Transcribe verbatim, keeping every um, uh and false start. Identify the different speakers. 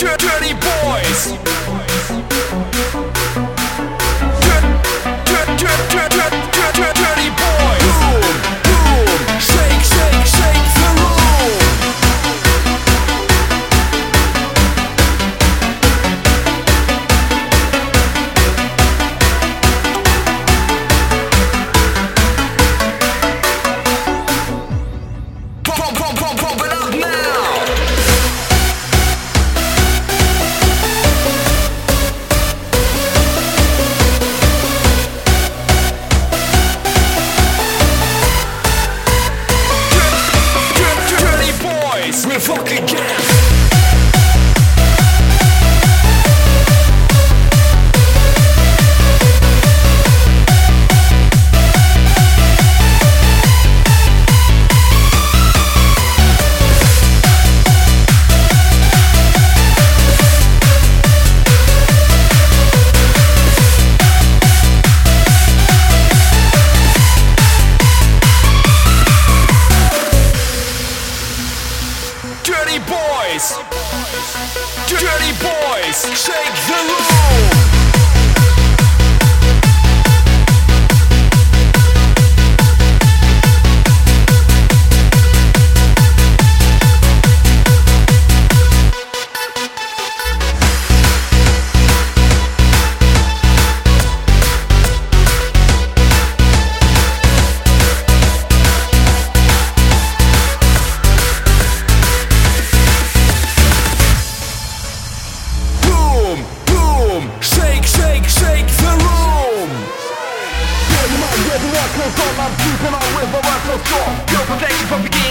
Speaker 1: Dirty boys. Dirty boys. Boom, boom. Shake, shake, shake the room. Pump, pump, pump, pump it up now. We'll fuck again. Dirty boys, dirty boys, shake the room. Shake, shake, shake the room. Get my, get my, cause all I'm keeping on with my rifle strong. Your protection from beginning.